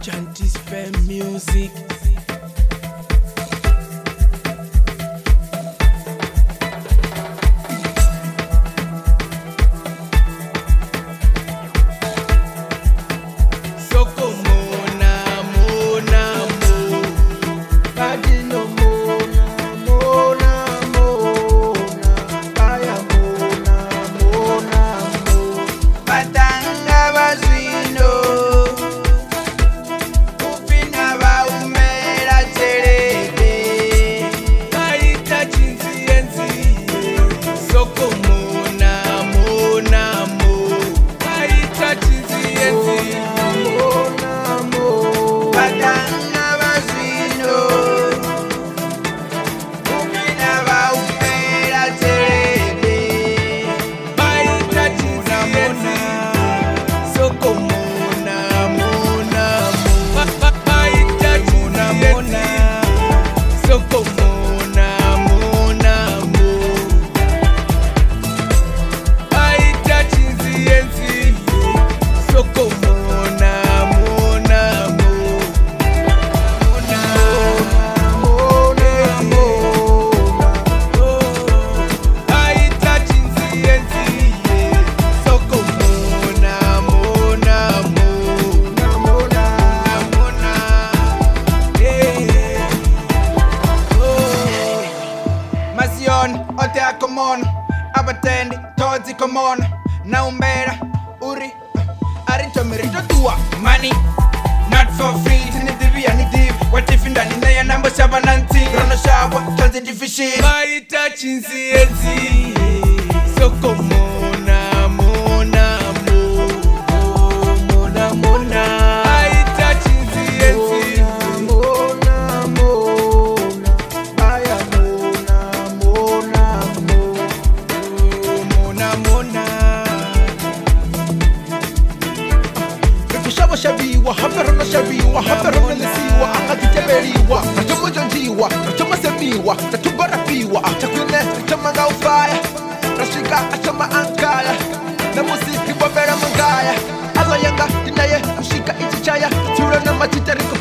Chantis Fair Music. Ote akomono, abatendi, tozi komono, na umbera, uri, arito merito tua. Money, not for free, tinidivi anidivi, watifinda ninaya nambo shaba nanti, rono shaba, tozi difishi. Maita chinzi ezi, soko mona, mona, mona, mona. Maita chinzi ezi. Shabiwa, haperona shabiwa, haperona lesiwa, akajitebeliwa, natuma janjiwa, natuma semiwa, natuma rapiwa, atakune, natuma ngaufaya, nashika, atuma ankala, na musiki wabera mangaya, alo yanga, dinaye, mshika ichichaya, tura na matitari